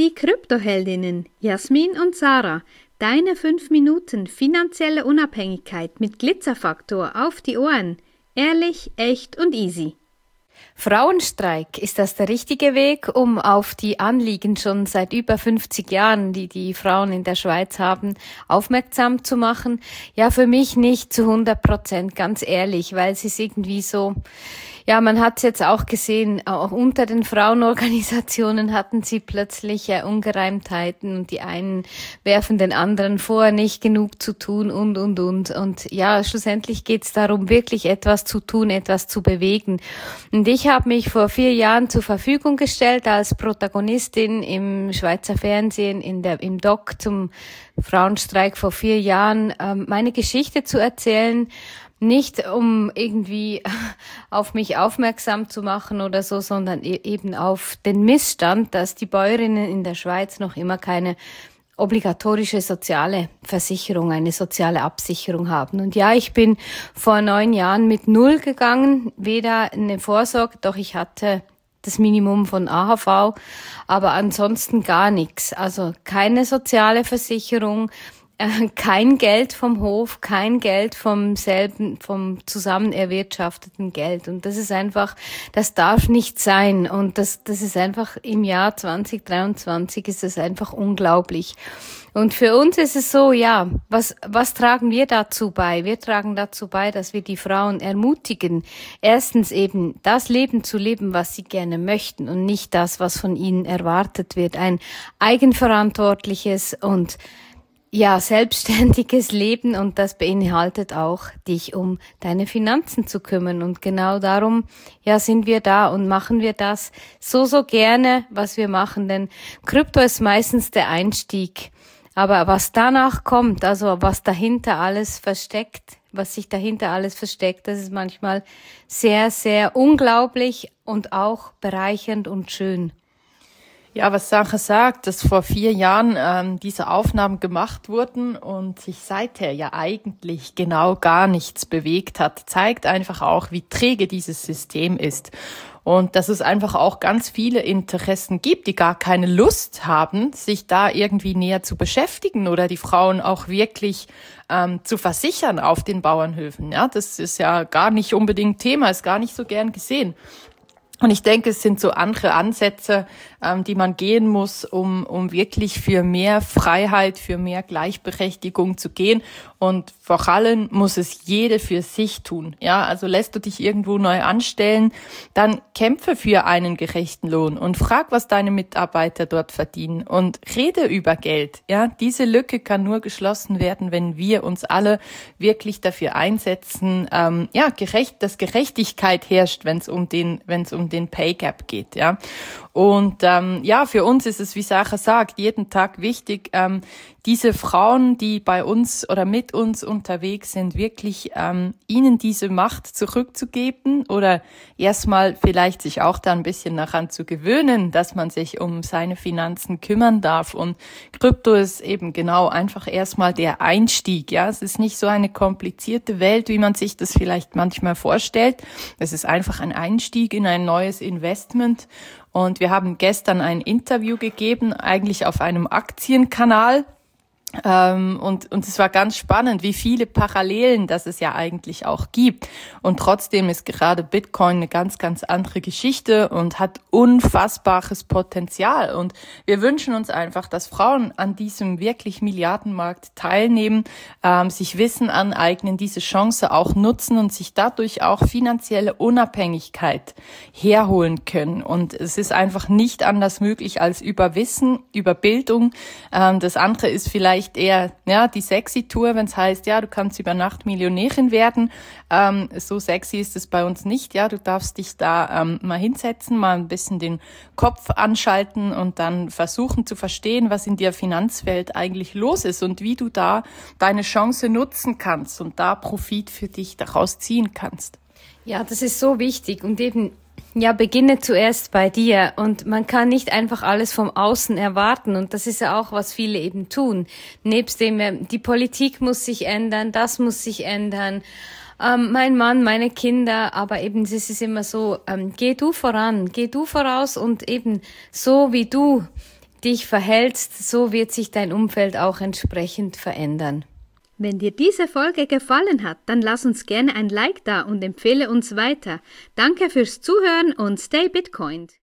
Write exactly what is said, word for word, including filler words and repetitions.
die Kryptoheldinnen Jasmin und Sarah. Deine fünf Minuten finanzielle Unabhängigkeit mit Glitzerfaktor auf die Ohren. Ehrlich, echt und easy. Frauenstreik, ist das der richtige Weg, um auf die Anliegen schon seit über fünfzig Jahren, die die Frauen in der Schweiz haben, aufmerksam zu machen? Ja, für mich nicht zu hundert Prozent, ganz ehrlich, weil es ist irgendwie so, ja, man hat es jetzt auch gesehen, auch unter den Frauenorganisationen hatten sie plötzlich äh, Ungereimtheiten und die einen werfen den anderen vor, nicht genug zu tun und, und, und. Und ja, schlussendlich geht es darum, wirklich etwas zu tun, etwas zu bewegen. Und ich habe mich vor vier Jahren zur Verfügung gestellt als Protagonistin im Schweizer Fernsehen, in der, im Doc zum Frauenstreik vor vier Jahren, ähm, meine Geschichte zu erzählen. Nicht um irgendwie auf mich aufmerksam zu machen oder so, sondern eben auf den Missstand, dass die Bäuerinnen in der Schweiz noch immer keine obligatorische soziale Versicherung, eine soziale Absicherung haben. Und ja, ich bin vor neun Jahren mit null gegangen, weder eine Vorsorge, doch ich hatte das Minimum von A H V, aber ansonsten gar nichts. Also keine soziale Versicherung, kein Geld vom Hof, kein Geld vom selben, vom zusammen erwirtschafteten Geld. Und das ist einfach, das darf nicht sein. Und das, das ist einfach im Jahr zwanzig dreiundzwanzig ist das einfach unglaublich. Und für uns ist es so, ja, was, was tragen wir dazu bei? Wir tragen dazu bei, dass wir die Frauen ermutigen, erstens eben das Leben zu leben, was sie gerne möchten und nicht das, was von ihnen erwartet wird. Ein eigenverantwortliches und ja, selbstständiges Leben, und das beinhaltet auch, dich um deine Finanzen zu kümmern. Und genau darum, ja, sind wir da und machen wir das so, so gerne, was wir machen. Denn Krypto ist meistens der Einstieg. Aber was danach kommt, also was dahinter alles versteckt, was sich dahinter alles versteckt, das ist manchmal sehr, sehr unglaublich und auch bereichernd und schön. Ja, was Sache sagt, dass vor vier Jahren ähm, diese Aufnahmen gemacht wurden und sich seither ja eigentlich genau gar nichts bewegt hat, zeigt einfach auch, wie träge dieses System ist. Und dass es einfach auch ganz viele Interessen gibt, die gar keine Lust haben, sich da irgendwie näher zu beschäftigen oder die Frauen auch wirklich ähm, zu versichern auf den Bauernhöfen. Ja, das ist ja gar nicht unbedingt Thema, ist gar nicht so gern gesehen. Und ich denke, es sind so andere Ansätze, ähm, die man gehen muss, um um wirklich für mehr Freiheit, für mehr Gleichberechtigung zu gehen. Und vor allem muss es jede für sich tun. Ja, also lässt du dich irgendwo neu anstellen, dann kämpfe für einen gerechten Lohn und frag, was deine Mitarbeiter dort verdienen und rede über Geld. Ja, diese Lücke kann nur geschlossen werden, wenn wir uns alle wirklich dafür einsetzen, ähm, ja, gerecht, dass Gerechtigkeit herrscht, wenn es um den, wenn es um den Pay Gap geht, ja. Und ähm, ja, für uns ist es, wie Sacha sagt, jeden Tag wichtig, ähm, diese Frauen, die bei uns oder mit uns unterwegs sind, wirklich ähm, ihnen diese Macht zurückzugeben oder erstmal vielleicht sich auch da ein bisschen daran zu gewöhnen, dass man sich um seine Finanzen kümmern darf. Und Krypto ist eben genau einfach erstmal der Einstieg. Ja, es ist nicht so eine komplizierte Welt, wie man sich das vielleicht manchmal vorstellt. Es ist einfach ein Einstieg in ein neues Investment. Und wir haben gestern ein Interview gegeben, eigentlich auf einem Aktienkanal. Ähm, und, und es war ganz spannend, wie viele Parallelen das es ja eigentlich auch gibt. Und trotzdem ist gerade Bitcoin eine ganz, ganz andere Geschichte und hat unfassbares Potenzial. Und wir wünschen uns einfach, dass Frauen an diesem wirklich Milliardenmarkt teilnehmen, ähm, sich Wissen aneignen, diese Chance auch nutzen und sich dadurch auch finanzielle Unabhängigkeit herholen können. Und es ist einfach nicht anders möglich als über Wissen, über Bildung. Ähm, das andere ist vielleicht eher ja die sexy Tour, wenn es heißt, ja, du kannst über Nacht Millionärin werden. Ähm, so sexy ist es bei uns nicht. Ja, du darfst dich da ähm, mal hinsetzen, mal ein bisschen den Kopf anschalten und dann versuchen zu verstehen, was in der Finanzwelt eigentlich los ist und wie du da deine Chance nutzen kannst und da Profit für dich daraus ziehen kannst. Ja, das ist so wichtig und eben ja, beginne zuerst bei dir und man kann nicht einfach alles vom Außen erwarten und das ist ja auch, was viele eben tun. Nebst dem, die Politik muss sich ändern, das muss sich ändern, ähm, mein Mann, meine Kinder, aber eben es ist immer so, ähm, geh du voran, geh du voraus und eben so wie du dich verhältst, so wird sich dein Umfeld auch entsprechend verändern. Wenn dir diese Folge gefallen hat, dann lass uns gerne ein Like da und empfehle uns weiter. Danke fürs Zuhören und stay Bitcoined!